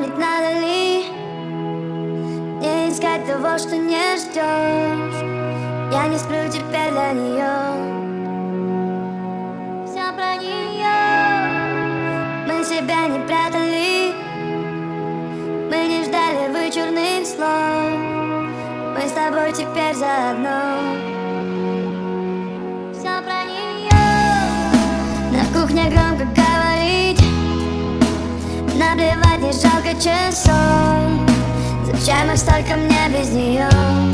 вспомнить, надо ли не искать того, что не ждешь. Я не сплю теперь для нее. Все про нее. Мы себя не прятали, мы не ждали вычурных слов. Мы с тобой теперь заодно. Все про нее. На кухне громко говорить, наплевать, не жалко часов. Зачем их столько мне без нее?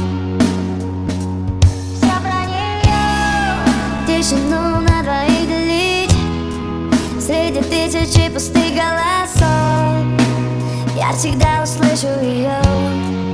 Все про нее. Тишину на двоих делить среди тысячи пустых голосов. Я всегда услышу ее.